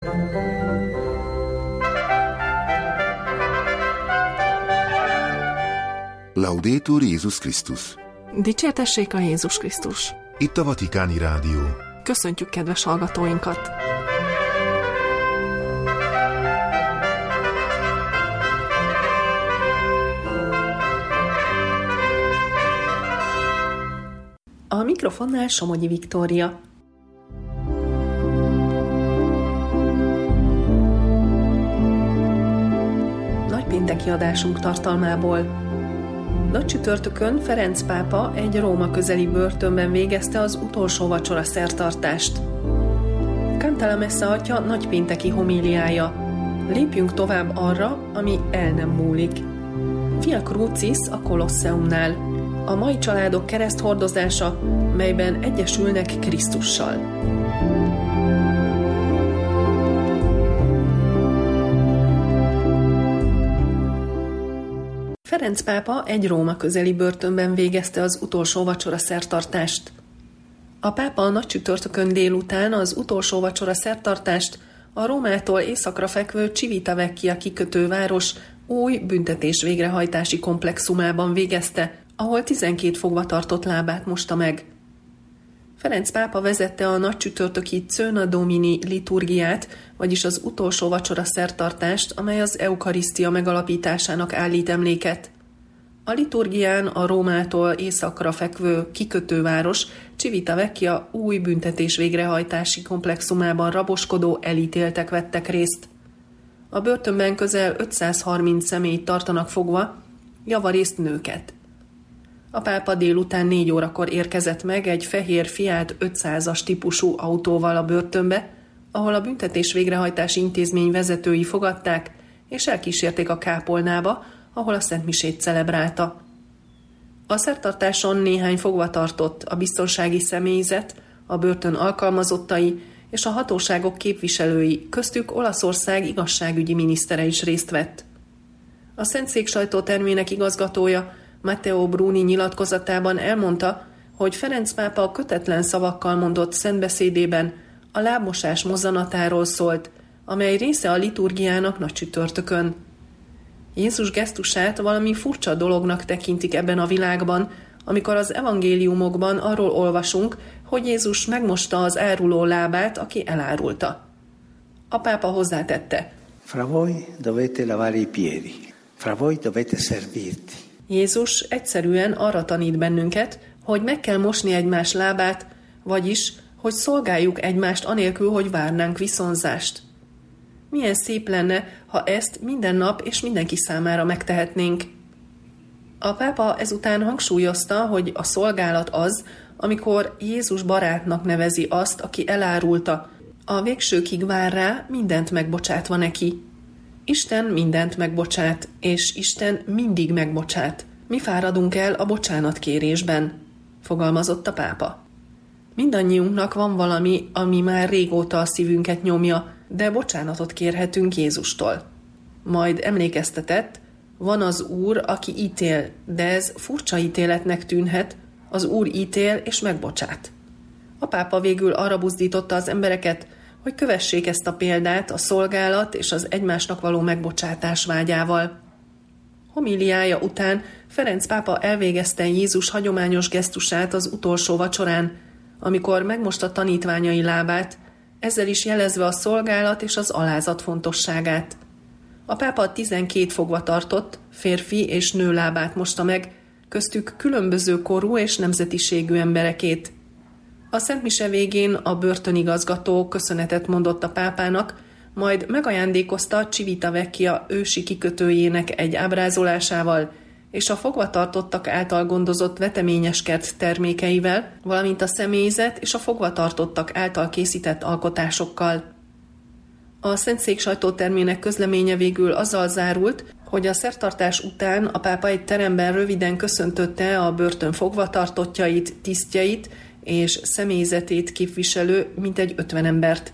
Laudetur Jézus Krisztus! Dicsértessék a Jézus Krisztus! Itt a Vatikáni Rádió. Köszöntjük kedves hallgatóinkat! A mikrofonnál Somogyi Viktória. Nagypénteki adásunk tartalmából. Nagycsütörtökön Ferenc pápa egy Róma közeli börtönben végezte az utolsó vacsora szertartást. Canta Messa atya nagypénteki homíliája. Lépjünk tovább arra, ami el nem múlik. Via Crucis a Kolosseumnál. A mai családok kereszthordozása, melyben egyesülnek Krisztussal. Ferenc pápa egy Róma közeli börtönben végezte az utolsó vacsora szertartást. A pápa a nagycsütörtökön délután az utolsó vacsora szertartást a Rómától északra fekvő Civitavecchia kikötőváros új büntetés végrehajtási komplexumában végezte, ahol 12 fogvatartott lábát mosta meg. Ferenc pápa vezette a nagycsütörtöki Cöna Domini liturgiát, vagyis az utolsó vacsora szertartást, amely az eukarisztia megalapításának állít emléket. A liturgián a Rómától északra fekvő kikötőváros Civitavecchia új büntetés végrehajtási komplexumában raboskodó elítéltek vettek részt. A börtönben közel 530 személyt tartanak fogva, javarészt nőket. A pápa délután 4 órakor érkezett meg egy fehér Fiat 500-as típusú autóval a börtönbe, ahol a büntetés végrehajtási intézmény vezetői fogadták, és elkísérték a kápolnába, ahol a szentmisét celebrálta. A szertartáson néhány fogvatartott, a biztonsági személyzet, a börtön alkalmazottai és a hatóságok képviselői, köztük Olaszország igazságügyi minisztere is részt vett. A Szentszék sajtótermének igazgatója Matteo Bruni nyilatkozatában elmondta, hogy Ferenc pápa kötetlen szavakkal mondott szentbeszédében a lábmosás mozzanatáról szólt, amely része a liturgiának nagycsütörtökön. Jézus gesztusát valami furcsa dolognak tekintik ebben a világban, amikor az evangéliumokban arról olvasunk, hogy Jézus megmosta az áruló lábát, aki elárulta. A pápa hozzátette: Fra voi dovete lavare i piedi, fra voi dovete servirti. Jézus egyszerűen arra tanít bennünket, hogy meg kell mosni egymás lábát, vagyis, hogy szolgáljuk egymást anélkül, hogy várnánk viszonzást. Milyen szép lenne, ha ezt minden nap és mindenki számára megtehetnénk. A pápa ezután hangsúlyozta, hogy a szolgálat az, amikor Jézus barátnak nevezi azt, aki elárulta, a végsőkig vár rá, mindent megbocsátva neki. Isten mindent megbocsát, és Isten mindig megbocsát. Mi fáradunk el a bocsánatkérésben, fogalmazott a pápa. Mindannyiunknak van valami, ami már régóta a szívünket nyomja, de bocsánatot kérhetünk Jézustól. Majd emlékeztetett, van az Úr, aki ítél, de ez furcsa ítéletnek tűnhet, az Úr ítél és megbocsát. A pápa végül arra buzdította az embereket, hogy kövessék ezt a példát a szolgálat és az egymásnak való megbocsátás vágyával. Homíliája után Ferenc pápa elvégezte Jézus hagyományos gesztusát az utolsó vacsorán, amikor megmosta tanítványai lábát, ezzel is jelezve a szolgálat és az alázat fontosságát. A pápa 12 fogvatartott, férfi és nő lábát mosta meg, köztük különböző korú és nemzetiségű emberekét. A szentmise végén a börtönigazgató köszönetet mondott a pápának, majd megajándékozta Civitavecchia ősi kikötőjének egy ábrázolásával, és a fogvatartottak által gondozott veteményeskert termékeivel, valamint a személyzet és a fogvatartottak által készített alkotásokkal. A Szentszék sajtótermének közleménye végül azzal zárult, hogy a szertartás után a pápa egy teremben röviden köszöntötte a börtön fogvatartottjait, tisztjeit és személyzetét képviselő mintegy 50 embert.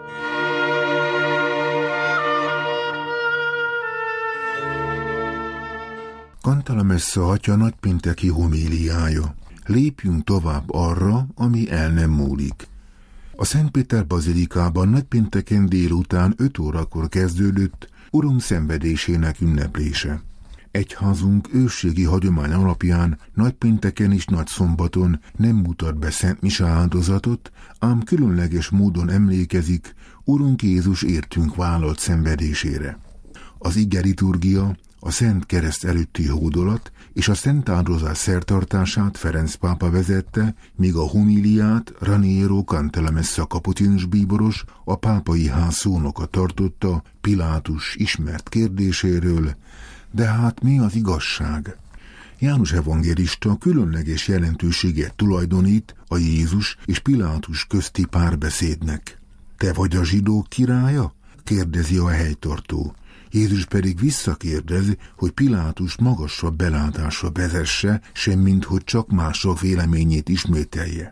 Canta Messa atya nagypénteki homíliája. Lépjünk tovább arra, ami el nem múlik. A Szent Péter bazilikában nagypénteken délután 5 órakor kezdődött Urunk szenvedésének ünneplése. Egyházunk ősségi hagyomány alapján nagypénteken és nagyszombaton nem mutat be szent mise áldozatot, ám különleges módon emlékezik Urunk Jézus értünk vállalt szenvedésére. Az ige liturgia, a Szent Kereszt előtti hódolat és a Szent Áldozás szertartását Ferenc pápa vezette, míg a homíliát Raniero Cantalamessa kapucinus bíboros, a pápai ház szónoka tartotta Pilátus ismert kérdéséről: de hát mi az igazság? János evangélista különleges jelentőséget tulajdonít a Jézus és Pilátus közti párbeszédnek. Te vagy a zsidók királya? Kérdezi a helytartó. Jézus pedig visszakérdez, hogy Pilátus magasabb belátásra vezesse, semmint hogy csak mások véleményét ismételje.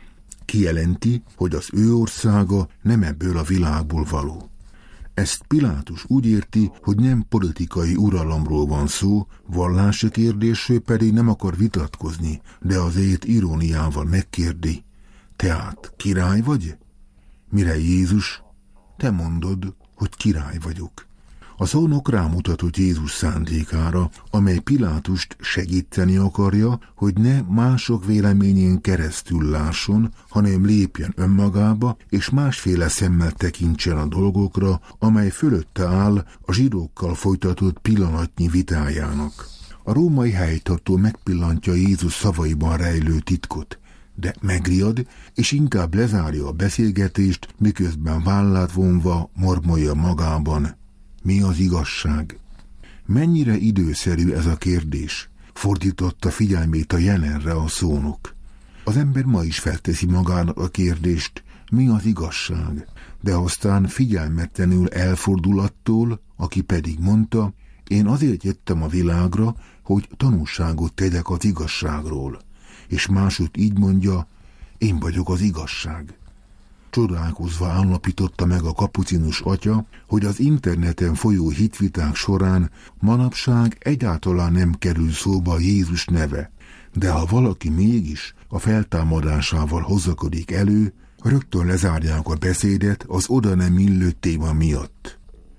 Kijelenti, hogy az ő országa nem ebből a világból való. Ezt Pilátus úgy érti, hogy nem politikai uralomról van szó, vallási kérdésről pedig nem akar vitatkozni, de azért iróniával megkérdi: tehát király vagy? Mire Jézus: te mondod, hogy király vagyok. A szónok rámutatott Jézus szándékára, amely Pilátust segíteni akarja, hogy ne mások véleményén keresztül lásson, hanem lépjen önmagába, és másféle szemmel tekintsen a dolgokra, amely fölötte áll a zsidókkal folytatott pillanatnyi vitájának. A római helytartó megpillantja Jézus szavaiban rejlő titkot, de megriad, és inkább lezárja a beszélgetést, miközben vállát vonva mormolja magában: mi az igazság? Mennyire időszerű ez a kérdés? Fordította figyelmét a jelenre a szónok. Az ember ma is felteszi magának a kérdést: mi az igazság? De aztán figyelmetlenül elfordul attól, aki pedig mondta: én azért jöttem a világra, hogy tanúságot tegyek az igazságról. És másút így mondja: én vagyok az igazság. Csodálkozva állapította meg a kapucinus atya, hogy az interneten folyó hitviták során manapság egyáltalán nem kerül szóba Jézus neve, de ha valaki mégis a feltámadásával hozakodik elő, rögtön lezárják a beszédet az oda nem illő téma miatt.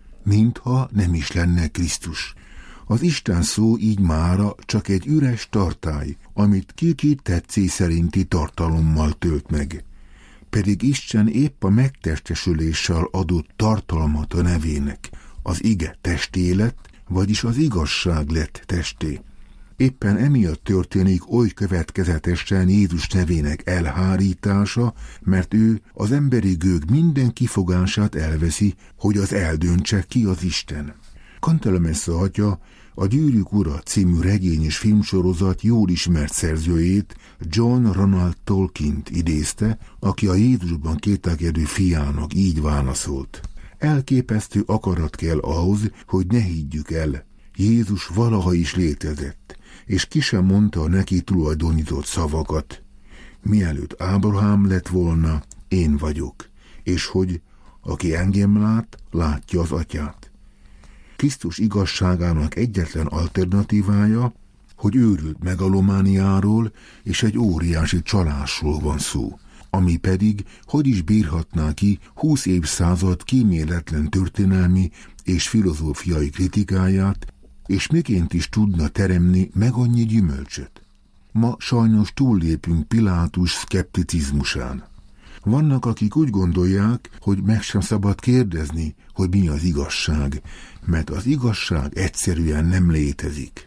Mintha nem is lenne Krisztus. Az Isten szó így mára csak egy üres tartály, amit ki tetszés szerinti tartalommal tölt meg. Pedig Isten épp a megtestesüléssel adott tartalmat a nevének. Az ige testé lett, vagyis az igazság lett testé. Éppen emiatt történik oly következetesen Jézus nevének elhárítása, mert ő az emberi gőg minden kifogását elveszi, hogy az eldöntse, ki az Isten. Cantalamessa atya a Gyűrűk ura című regény és filmsorozat jól ismert szerzőjét, John Ronald Tolkient idézte, aki a Jézusban kételkedő fiának így válaszolt: elképesztő akarat kell ahhoz, hogy ne higgyük el, Jézus valaha is létezett, és ki sem mondta a neki tulajdonított szavakat: mielőtt Ábrahám lett volna, én vagyok, és hogy aki engem lát, látja az atyát. Krisztus igazságának egyetlen alternatívája, hogy őrült megalomániáról és egy óriási csalásról van szó, ami pedig hogy is bírhatná ki 20 évszázad kíméletlen történelmi és filozófiai kritikáját, és miként is tudna teremni meg annyi gyümölcsöt. Ma sajnos túllépünk Pilátus szkepticizmusán. Vannak, akik úgy gondolják, hogy meg sem szabad kérdezni, hogy mi az igazság, mert az igazság egyszerűen nem létezik.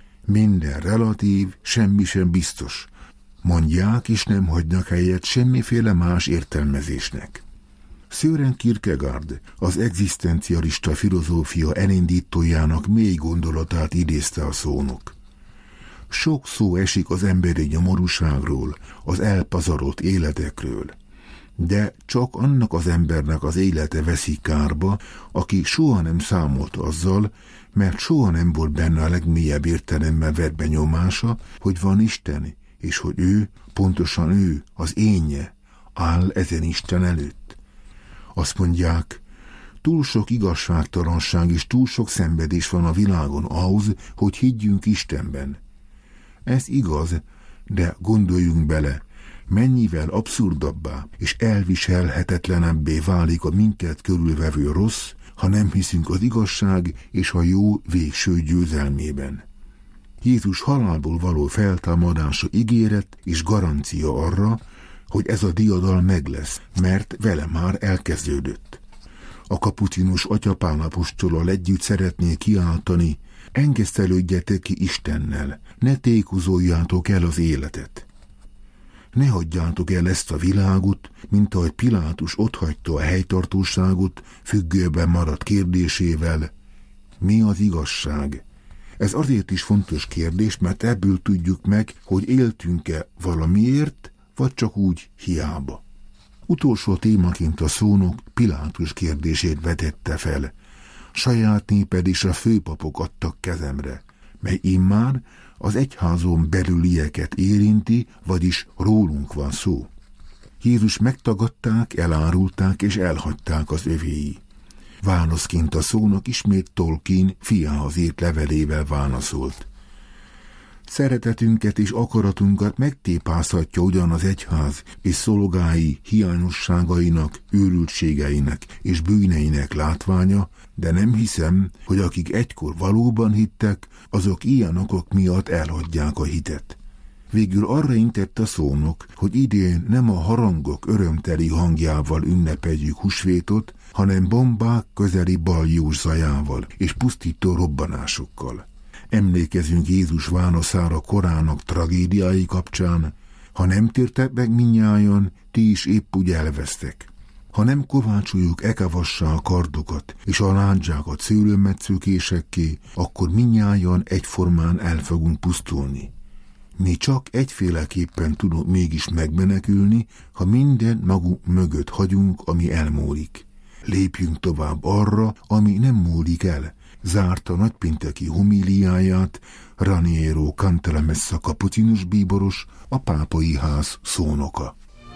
Minden relatív, semmi sem biztos, mondják, és nem hagynak helyet semmiféle más értelmezésnek. Søren Kierkegaard, az egzisztencialista filozófia elindítójának mély gondolatát idézte a szónok. Sok szó esik az emberi nyomorúságról, az elpazarolt életekről, de csak annak az embernek az élete veszik kárba, aki soha nem számolt azzal, mert soha nem volt benne a legmélyebb értelemben vett benyomása, hogy van Isten, és hogy ő, pontosan ő, az énje, áll ezen Isten előtt. Azt mondják, túl sok igazságtalanság és túl sok szenvedés van a világon ahhoz, hogy higgyünk Istenben. Ez igaz, de gondoljunk bele, mennyivel abszurdabbá és elviselhetetlenebbé válik a minket körülvevő rossz, ha nem hiszünk az igazság és a jó végső győzelmében. Jézus halálból való feltámadása ígéret és garancia arra, hogy ez a diadal meg lesz, mert vele már elkezdődött. A kapucinus atya Pál apostolal együtt szeretné kiáltani: engesztelődjetek ki Istennel, ne tékozoljátok el az életet. Ne hagyjátok el ezt a világot, mint ahogy Pilátus otthagyta a helytartóságot függőben maradt kérdésével: mi az igazság? Ez azért is fontos kérdés, mert ebből tudjuk meg, hogy éltünk-e valamiért, vagy csak úgy hiába. Utolsó témaként a szónok Pilátus kérdését vetette fel: saját néped és a főpapok adtak kezemre, mely immár az egyházon belülieket érinti, vagyis rólunk van szó. Jézus megtagadták, elárulták és elhagyták az övéi. Válaszként a szónok ismét Tolkien fiához írt levelével válaszolt: szeretetünket és akaratunkat megtépázhatja ugyan az egyház és szolgái hiányosságainak, őrültségeinek és bűneinek látványa, de nem hiszem, hogy akik egykor valóban hittek, azok ilyen okok miatt elhagyják a hitet. Végül arra intett a szónok, hogy idén nem a harangok örömteli hangjával ünnepeljük húsvétot, hanem bombák közeli baljós zajával és pusztító robbanásokkal. Emlékezünk Jézus válaszára korának tragédiái kapcsán: ha nem tértek meg mindnyájan, ti is épp úgy elvesztek. Ha nem kovácsoljuk ekavassá a kardokat és a lándzsákat szőlőmetszőkésekké, akkor mindnyájan egyformán el fogunk pusztulni. Mi csak egyféleképpen tudunk mégis megmenekülni, ha minden magunk mögött hagyunk, ami elmúlik. Lépjünk tovább arra, ami nem múlik el, zárta nagypénteki homíliáját Raniero Cantalamessa kapucinus bíboros, a pápai ház szónoka.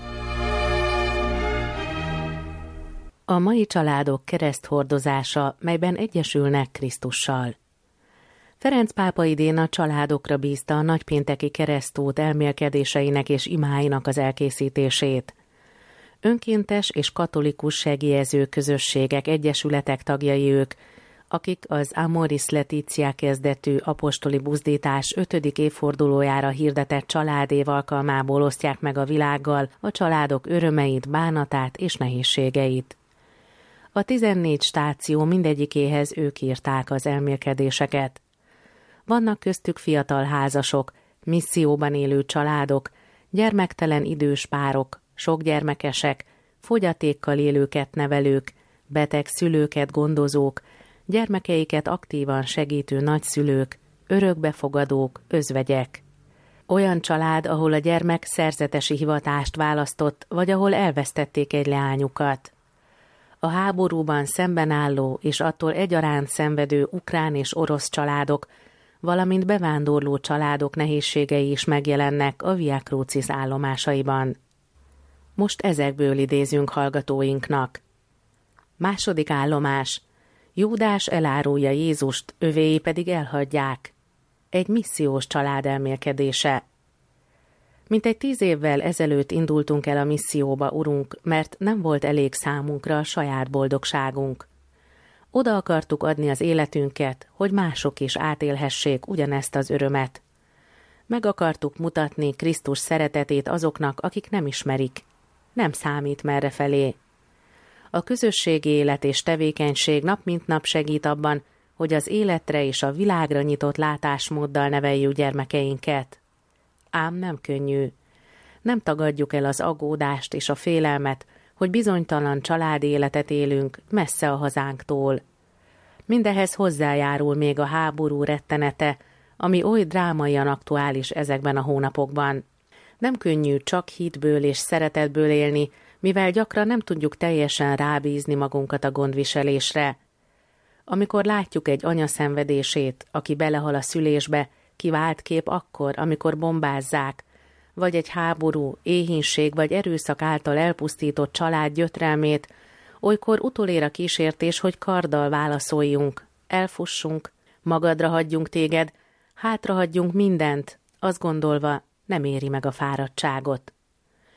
A mai családok kereszthordozása, melyben egyesülnek Krisztussal. Ferenc pápa idén a családokra bízta a nagypénteki keresztút elmélkedéseinek és imáinak az elkészítését. Önkéntes és katolikus segélyező közösségek, egyesületek tagjai ők, akik az Amoris Laetitia kezdetű apostoli buzdítás 5. évfordulójára hirdetett családév alkalmából osztják meg a világgal a családok örömeit, bánatát és nehézségeit. A 14 stáció mindegyikéhez ők írták az elmélkedéseket. Vannak köztük fiatal házasok, misszióban élő családok, gyermektelen idős párok, sokgyermekesek, fogyatékkal élőket nevelők, beteg szülőket gondozók, gyermekeiket aktívan segítő nagyszülők, örökbefogadók, özvegyek. Olyan család, ahol a gyermek szerzetesi hivatást választott, vagy ahol elvesztették egy leányukat. A háborúban szemben álló és attól egyaránt szenvedő ukrán és orosz családok, valamint bevándorló családok nehézségei is megjelennek a Via Crucis állomásaiban. Most ezekből idézünk hallgatóinknak. Második állomás. Júdás elárulja Jézust, övéi pedig elhagyják. Egy missziós család elmélkedése. Mintegy 10 évvel ezelőtt indultunk el a misszióba, Urunk, mert nem volt elég számunkra a saját boldogságunk. Oda akartuk adni az életünket, hogy mások is átélhessék ugyanezt az örömet. Meg akartuk mutatni Krisztus szeretetét azoknak, akik nem ismerik. Nem számít merrefelé. A közösségi élet és tevékenység nap mint nap segít abban, hogy az életre és a világra nyitott látásmóddal neveljük gyermekeinket. Ám nem könnyű. Nem tagadjuk el az aggódást és a félelmet, hogy bizonytalan családi életet élünk messze a hazánktól. Mindehhez hozzájárul még a háború rettenete, ami oly drámaian aktuális ezekben a hónapokban. Nem könnyű csak hitből és szeretetből élni, mivel gyakran nem tudjuk teljesen rábízni magunkat a gondviselésre. Amikor látjuk egy anya szenvedését, aki belehal a szülésbe, kivált kép akkor, amikor bombázzák, vagy egy háború, éhínség vagy erőszak által elpusztított család gyötrelmét, olykor utolér a kísértés, hogy karddal válaszoljunk, elfussunk, magadra hagyjunk téged, hátrahagyjunk mindent, azt gondolva, nem éri meg a fáradtságot.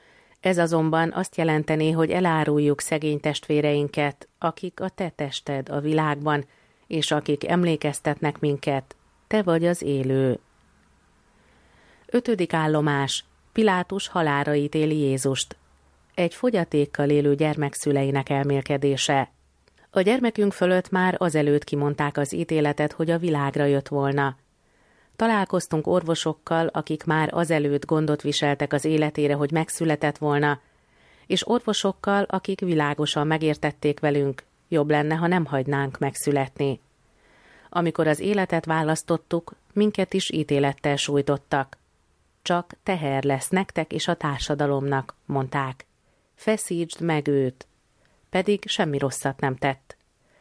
Ez azonban azt jelentené, hogy eláruljuk szegény testvéreinket, akik a te tested a világban, és akik emlékeztetnek minket, te vagy az élő. 5. állomás. Pilátus halálra ítéli Jézust. Egy fogyatékkal élő gyermek szüleinek elmélkedése. A gyermekünk fölött már azelőtt kimondták az ítéletet, hogy a világra jött volna. Találkoztunk orvosokkal, akik már azelőtt gondot viseltek az életére, hogy megszületett volna, és orvosokkal, akik világosan megértették velünk, jobb lenne, ha nem hagynánk megszületni. Amikor az életet választottuk, minket is ítélettel sújtottak. Csak teher lesz nektek és a társadalomnak, mondták. Feszítsd meg őt, pedig semmi rosszat nem tett.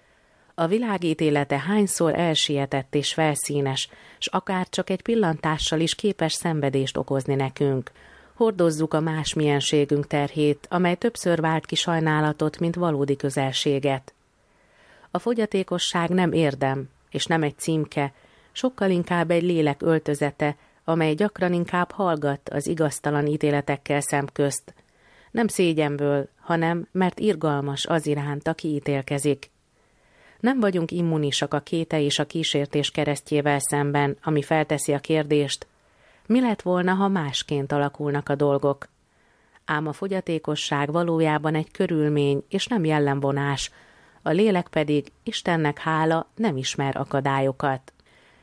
A világ ítélete hányszor elsietett és felszínes, s akár csak egy pillantással is képes szenvedést okozni nekünk. Hordozzuk a más mienségünk terhét, amely többször vált ki sajnálatot, mint valódi közelséget. A fogyatékosság nem érdem, és nem egy címke, sokkal inkább egy lélek öltözete, amely gyakran inkább hallgat az igaztalan ítéletekkel szemközt. Nem szégyenből, hanem mert irgalmas az iránt, aki ítélkezik. Nem vagyunk immunisak a kéte és a kísértés keresztjével szemben, ami felteszi a kérdést, mi lett volna, ha másként alakulnak a dolgok. Ám a fogyatékosság valójában egy körülmény és nem jellemvonás, a lélek pedig, Istennek hála, nem ismer akadályokat.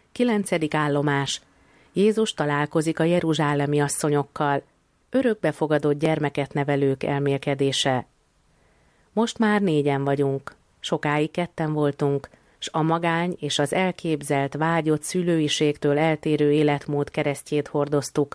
9. állomás. Jézus találkozik a jeruzsálemi asszonyokkal, örökbefogadott gyermeket nevelők elmélkedése. Most már 4-en vagyunk, sokáig 2 voltunk, s a magány és az elképzelt, vágyott szülőiségtől eltérő életmód keresztjét hordoztuk.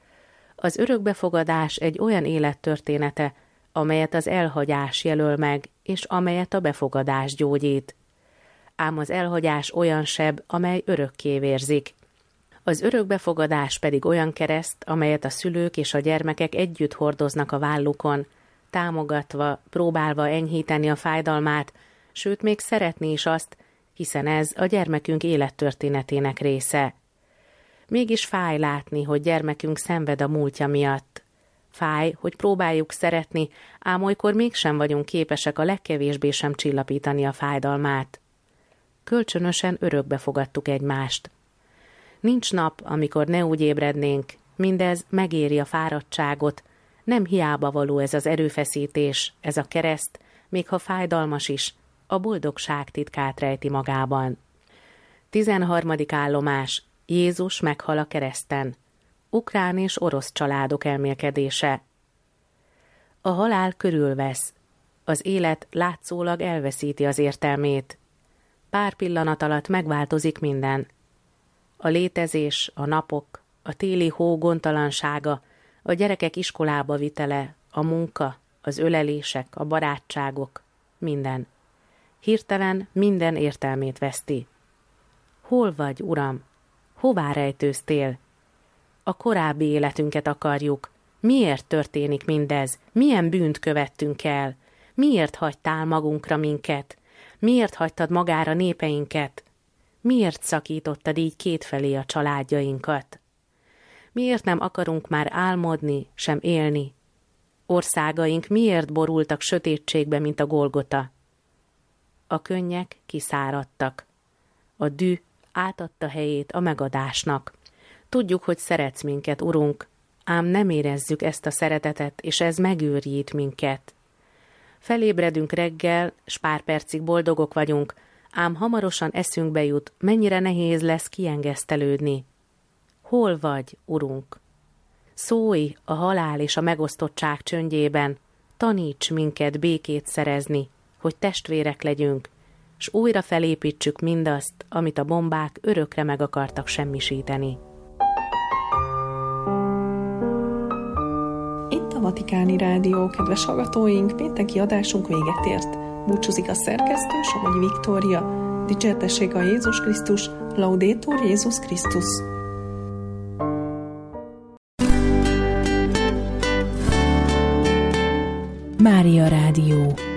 Az örökbefogadás egy olyan élettörténete, amelyet az elhagyás jelöl meg, és amelyet a befogadás gyógyít. Ám az elhagyás olyan seb, amely örökké vérzik. Az örökbefogadás pedig olyan kereszt, amelyet a szülők és a gyermekek együtt hordoznak a vállukon, támogatva, próbálva enyhíteni a fájdalmát, sőt még szeretni is azt, hiszen ez a gyermekünk élettörténetének része. Mégis fáj látni, hogy gyermekünk szenved a múltja miatt. Fáj, hogy próbáljuk szeretni, ám olykor mégsem vagyunk képesek a legkevésbé sem csillapítani a fájdalmát. Kölcsönösen örökbe fogadtuk egymást. Nincs nap, amikor ne úgy ébrednénk, mindez megéri a fáradtságot, nem hiába való ez az erőfeszítés, ez a kereszt, még ha fájdalmas is, a boldogság titkát rejti magában. 13. állomás. Jézus meghal a kereszten. Ukrán és orosz családok elmélkedése. A halál körülvesz. Az élet látszólag elveszíti az értelmét. Pár pillanat alatt megváltozik minden. A létezés, a napok, a téli hó gondtalansága, a gyerekek iskolába vitele, a munka, az ölelések, a barátságok, minden. Hirtelen minden értelmét veszti. Hol vagy, Uram? Hová rejtőztél? A korábbi életünket akarjuk. Miért történik mindez? Milyen bűnt követtünk el? Miért hagytál magunkra minket? Miért hagytad magára népeinket? Miért szakítottad így kétfelé a családjainkat? Miért nem akarunk már álmodni, sem élni? Országaink miért borultak sötétségbe, mint a Golgota? A könnyek kiszáradtak. A düh átadta helyét a megadásnak. Tudjuk, hogy szeretsz minket, Urunk, ám nem érezzük ezt a szeretetet, és ez megőrjít minket. Felébredünk reggel, s pár percig boldogok vagyunk, ám hamarosan eszünkbe jut, mennyire nehéz lesz kiengesztelődni. Hol vagy, Urunk? Szólj a halál és a megosztottság csöndjében, taníts minket békét szerezni, hogy testvérek legyünk, s újra felépítsük mindazt, amit a bombák örökre meg akartak semmisíteni. Itt a Vatikáni Rádió, kedves hallgatóink, pénteki adásunk véget ért. Búcsúzik a szerkesztő, Somogyi Viktória. Dicsértessék a Jézus Krisztus, Laudetur Jézus Krisztus. Mária Rádió.